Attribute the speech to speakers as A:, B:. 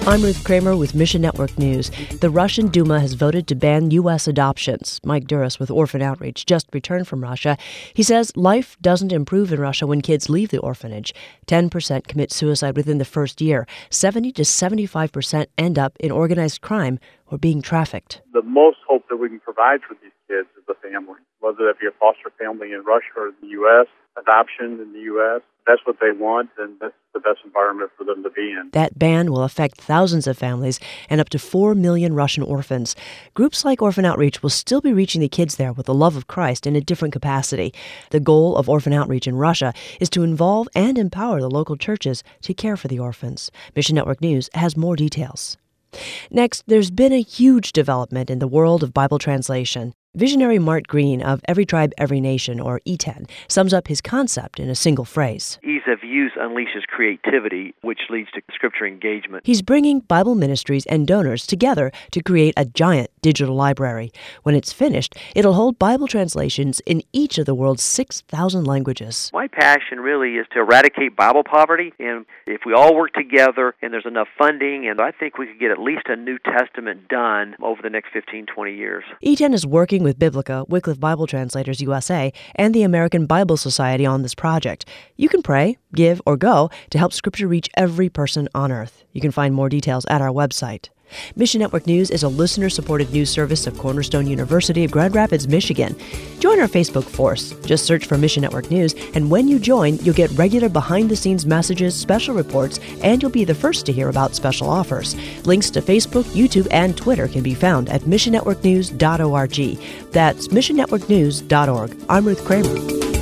A: I'm Ruth Kramer with Mission Network News. The Russian Duma has voted to ban U.S. adoptions. Mike Duras with Orphan Outreach just returned from Russia. He says life doesn't improve in Russia when kids leave the orphanage. 10% commit suicide within the first year. 70 to 75% end up in organized crime or being trafficked.
B: The most hope that we can provide for these kids is the family, whether that be a foster family in Russia or in the U.S., adoption in the U.S. That's what they want, and that's the best environment for them to be in.
A: That ban will affect thousands of families and up to 4 million Russian orphans. Groups like Orphan Outreach will still be reaching the kids there with the love of Christ in a different capacity. The goal of Orphan Outreach in Russia is to involve and empower the local churches to care for the orphans. Mission Network News has more details. Next, there's been a huge development in the world of Bible translation. Visionary Mart Green of Every Tribe, Every Nation, or ETEN, sums up his concept in a single phrase.
C: Ease of use unleashes creativity, which leads to scripture engagement.
A: He's bringing Bible ministries and donors together to create a giant digital library. When it's finished, it'll hold Bible translations in each of the world's 6,000 languages.
C: My passion really is to eradicate Bible poverty, and if we all work together and there's enough funding, and I think we could get at least a New Testament done over the next 15, 20 years.
A: ETEN is working with Biblica, Wycliffe Bible Translators USA, and the American Bible Society on this project. You can pray, give, or go to help Scripture reach every person on earth. You can find more details at our website. Mission Network News is a listener-supported news service of Cornerstone University of Grand Rapids, Michigan. Join our Facebook force. Just search for Mission Network News, and when you join, you'll get regular behind-the-scenes messages, special reports, and you'll be the first to hear about special offers. Links to Facebook, YouTube, and Twitter can be found at missionnetworknews.org. That's missionnetworknews.org. I'm Ruth Kramer.